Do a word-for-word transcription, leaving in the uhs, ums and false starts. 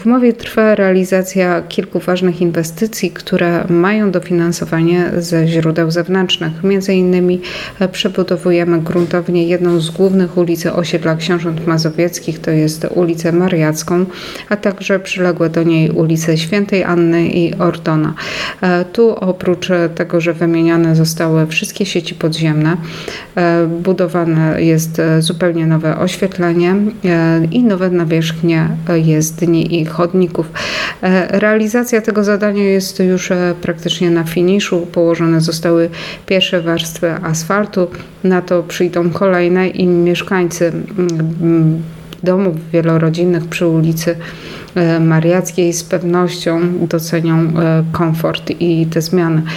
W umowie trwa realizacja kilku ważnych inwestycji, które mają dofinansowanie ze źródeł zewnętrznych. Między innymi przebudowujemy gruntownie jedną z głównych ulic osiedla Książąt Mazowieckich, to jest ulicę Mariacką, a także przyległe do niej ulice Świętej Anny i Ordona. Tu oprócz tego, że wymienione zostały wszystkie sieci podziemne, budowane jest zupełnie nowe oświetlenie i nowe nawierzchnie jezdni i chodników. Realizacja tego zadania jest już praktycznie na finiszu. Położone zostały pierwsze warstwy asfaltu, na to przyjdą kolejne i mieszkańcy domów wielorodzinnych przy ulicy Mariackiej z pewnością docenią komfort i te zmiany.